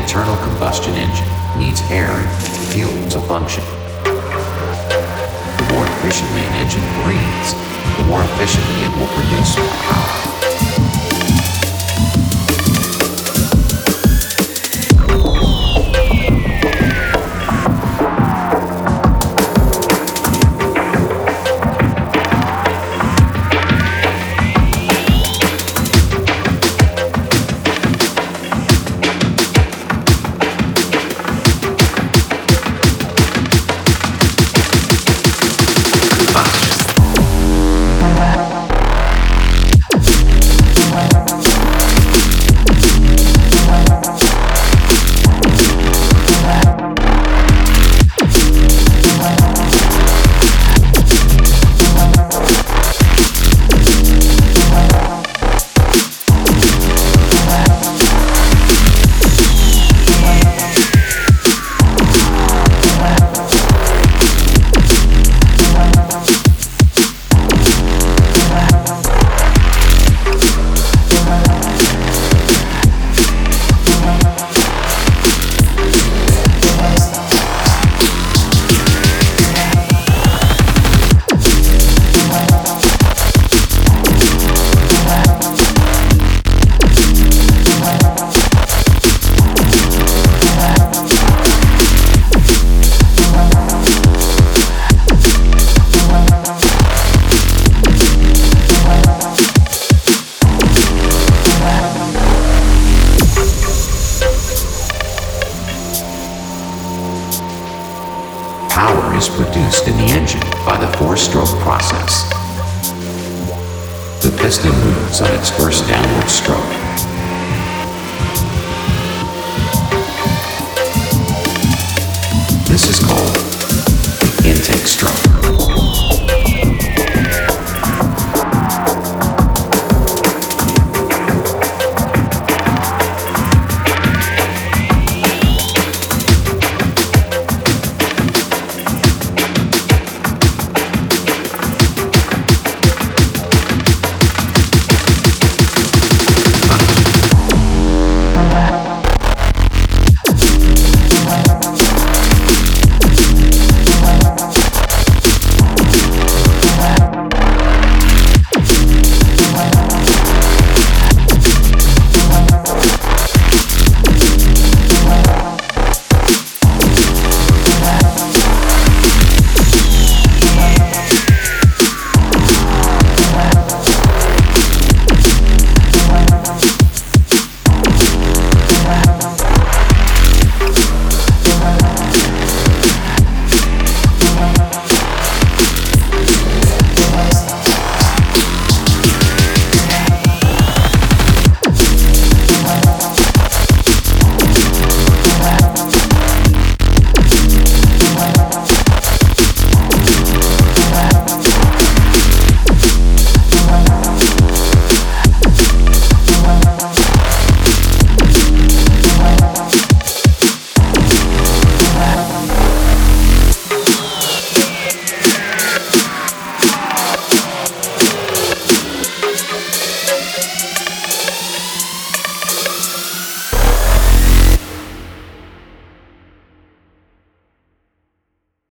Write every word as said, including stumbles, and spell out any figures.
internal combustion engine needs air and fuel to function. The more efficiently an engine breathes, the more efficiently it will produce more power. Power is produced in the engine by the four-stroke process. The piston moves on its first downward stroke. This is called